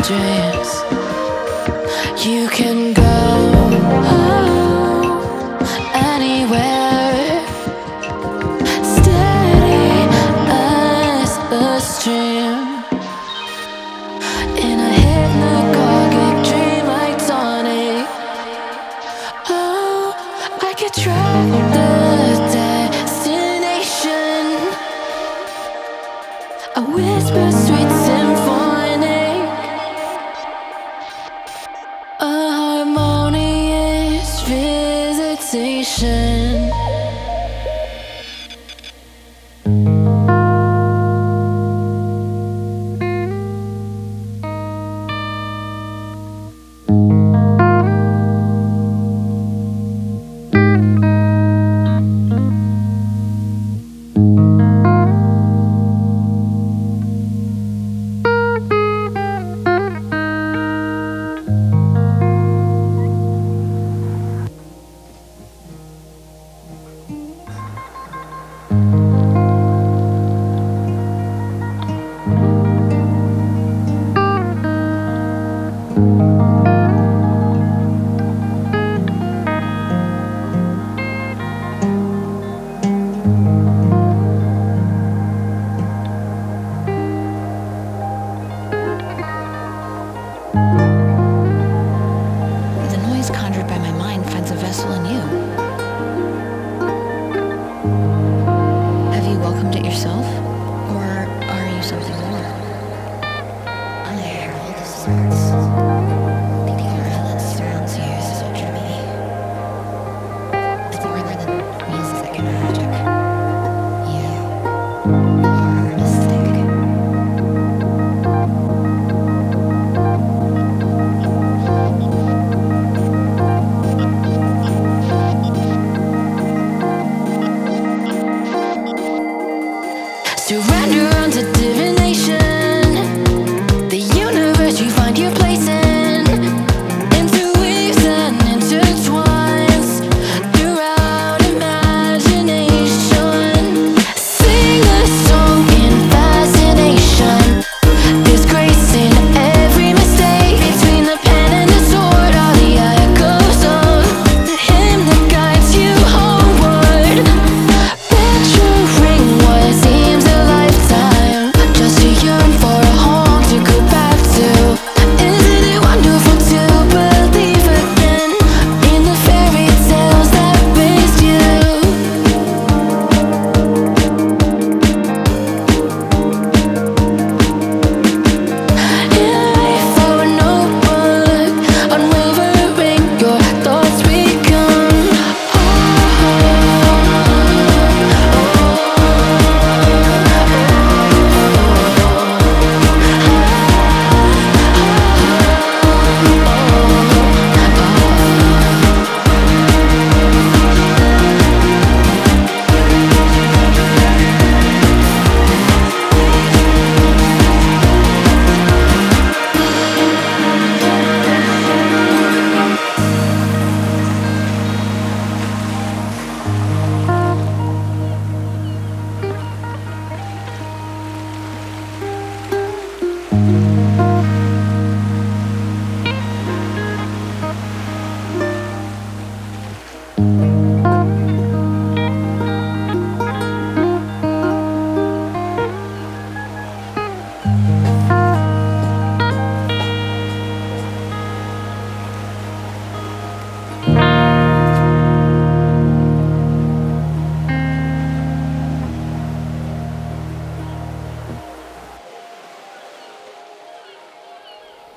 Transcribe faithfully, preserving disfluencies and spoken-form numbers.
dreams. You can go anywhere, steady as a stream, in a hypnagogic dream like tonic. Oh, I could track the destination, a whisper sweet symphonic, a harmonious visitation. The noise conjured by my mind finds a vessel in you. Have you welcomed it yourself? Or are you something more? I'm the herald of sorts. The aura that surrounds you is so dreamy. It's more than music and magic. You are mystic. Surrender unto divination. The universe, you find your place.